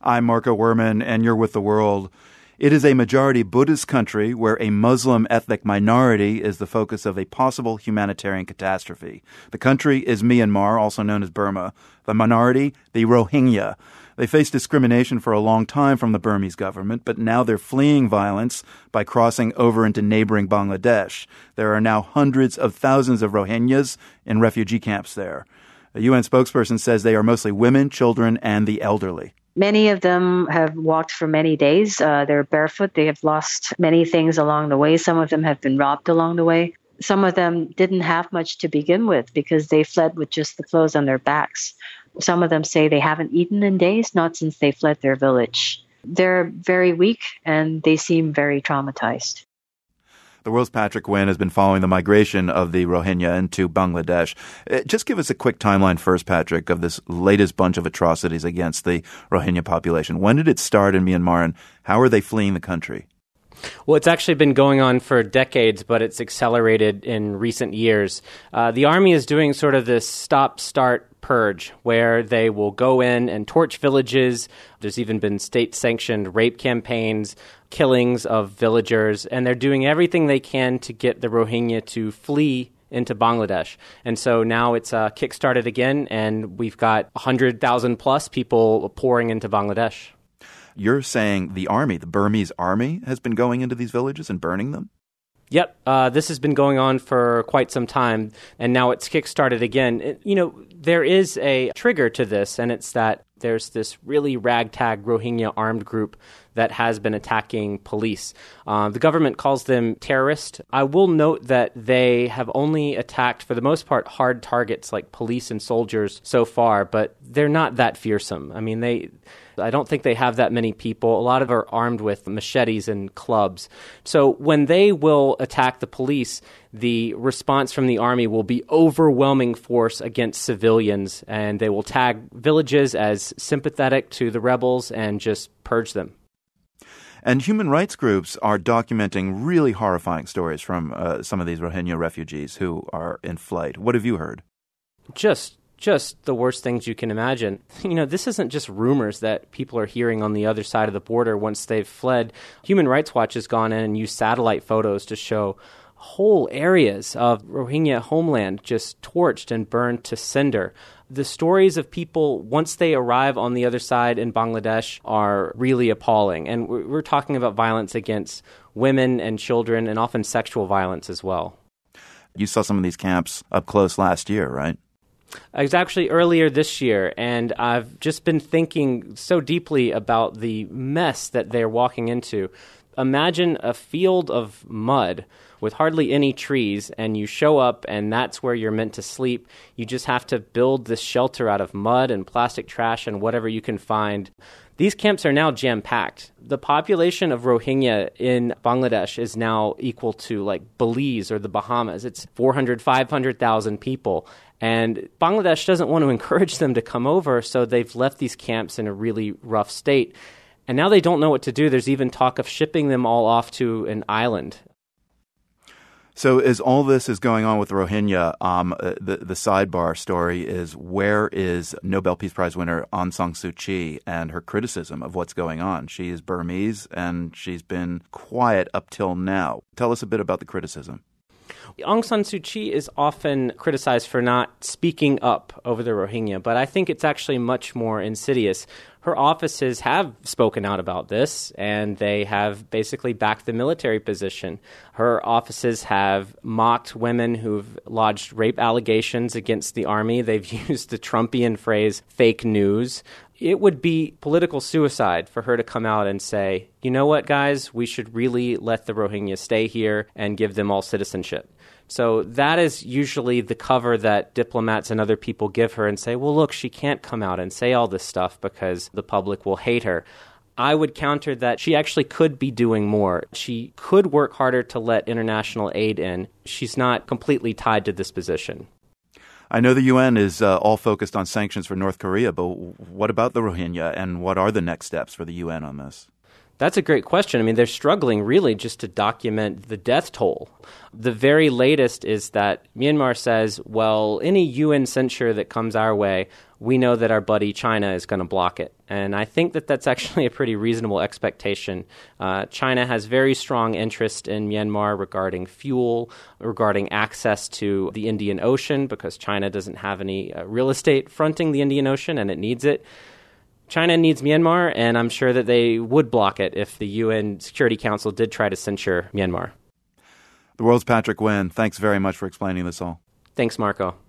I'm Marco Werman, and you're with The World. It is a majority Buddhist country where a Muslim ethnic minority is the focus of a possible humanitarian catastrophe. The country is Myanmar, also known as Burma. The minority, the Rohingya. They faced discrimination for a long time from the Burmese government, but now they're fleeing violence by crossing over into neighboring Bangladesh. There are now hundreds of thousands of Rohingyas in refugee camps there. A UN spokesperson says they are mostly women, children, and the elderly. Many of them have walked for many days. They're barefoot. They have lost many things along the way. Some of them have been robbed along the way. Some of them didn't have much to begin with because they fled with just the clothes on their backs. Some of them say they haven't eaten in days, not since they fled their village. They're very weak and they seem very traumatized. The World's Patrick Wynn has been following the migration of the Rohingya into Bangladesh. Just give us a quick timeline first, Patrick, of this latest bunch of atrocities against the Rohingya population. When did it start in Myanmar, and how are they fleeing the country? Well, it's actually been going on for decades, but it's accelerated in recent years. The army is doing sort of this stop-start purge where they will go in and torch villages. There's even been state-sanctioned rape campaigns, killings of villagers, and they're doing everything they can to get the Rohingya to flee into Bangladesh. And so now it's kick-started again, and we've got 100,000 plus people pouring into Bangladesh. You're saying the army, the Burmese army, has been going into these villages and burning them? Yep. This has been going on for quite some time, and now it's kick-started again. There is a trigger to this, and it's that there's this really ragtag Rohingya armed group that has been attacking police. The government calls them terrorists. I will note that they have only attacked, for the most part, hard targets like police and soldiers so far, but they're not that fearsome. I mean, I don't think they have that many people. A lot of them are armed with machetes and clubs. So when they will attack the police, the response from the army will be overwhelming force against civilians, and they will tag villages as sympathetic to the rebels and just purge them. And human rights groups are documenting really horrifying stories from some of these Rohingya refugees who are in flight. What have you heard? Just the worst things you can imagine. This isn't just rumors that people are hearing on the other side of the border once they've fled. Human Rights Watch has gone in and used satellite photos to show whole areas of Rohingya homeland just torched and burned to cinder. The stories of people, once they arrive on the other side in Bangladesh, are really appalling. And we're talking about violence against women and children, and often sexual violence as well. You saw some of these camps up close last year, right? It was actually earlier this year, and I've just been thinking so deeply about the mess that they're walking into. Imagine a field of mud with hardly any trees, and you show up, and that's where you're meant to sleep. You just have to build this shelter out of mud and plastic trash and whatever you can find. These camps are now jam-packed. The population of Rohingya in Bangladesh is now equal to like Belize or the Bahamas. It's 400, 500,000 people. And Bangladesh doesn't want to encourage them to come over, so they've left these camps in a really rough state. And now they don't know what to do. There's even talk of shipping them all off to an island. So as all this is going on with the Rohingya, the sidebar story is, where is Nobel Peace Prize winner Aung San Suu Kyi and her criticism of what's going on? She is Burmese, and she's been quiet up till now. Tell us a bit about the criticism. Aung San Suu Kyi is often criticized for not speaking up over the Rohingya, but I think it's actually much more insidious. Her offices have spoken out about this, and they have basically backed the military position. Her offices have mocked women who've lodged rape allegations against the army. They've used the Trumpian phrase, fake news. It would be political suicide for her to come out and say, you know what, guys, we should really let the Rohingya stay here and give them all citizenship. So that is usually the cover that diplomats and other people give her and say, well, look, she can't come out and say all this stuff because the public will hate her. I would counter that she actually could be doing more. She could work harder to let international aid in. She's not completely tied to this position. I know the UN is all focused on sanctions for North Korea, but what about the Rohingya, and what are the next steps for the UN on this? That's a great question. I mean, they're struggling really just to document the death toll. The very latest is that Myanmar says, well, any UN censure that comes our way, we know that our buddy China is going to block it. And I think that that's actually a pretty reasonable expectation. China has very strong interest in Myanmar regarding fuel, regarding access to the Indian Ocean, because China doesn't have any real estate fronting the Indian Ocean and it needs it. China needs Myanmar, and I'm sure that they would block it if the UN Security Council did try to censure Myanmar. The World's Patrick Wynn, thanks very much for explaining this all. Thanks, Marco.